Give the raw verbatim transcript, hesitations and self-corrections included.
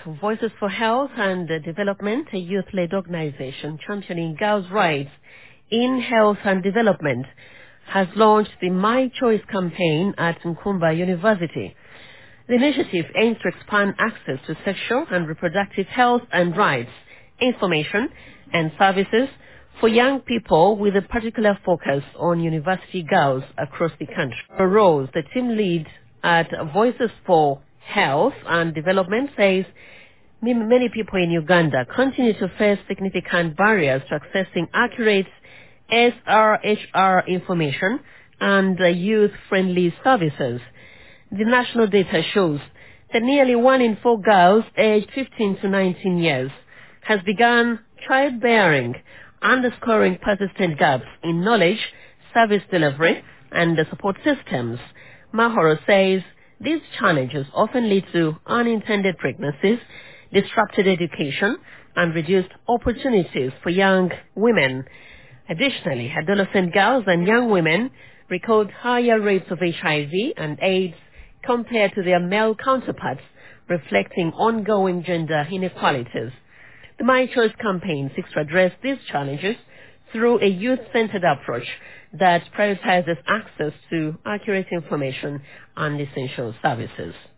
Voices for Health and Development, a youth-led organization championing girls' rights in health and development, has launched the My Choice campaign at Nkumba University. The initiative aims to expand access to sexual and reproductive health and rights, information and services for young people with a particular focus on university girls across the country. Rose, the team lead at Voices for Health and Development, says m- many people in Uganda continue to face significant barriers to accessing accurate S R H R information and uh, youth-friendly services. The national data shows that nearly one in four girls aged fifteen to nineteen years has begun childbearing, underscoring persistent gaps in knowledge, service delivery, and the support systems. Mahoro says these challenges often lead to unintended pregnancies, disrupted education, and reduced opportunities for young women. Additionally, adolescent girls and young women record higher rates of H I V and AIDS compared to their male counterparts, reflecting ongoing gender inequalities. The My Choice campaign seeks to address these challenges through a youth-centered approach that prioritizes access to accurate information and essential services.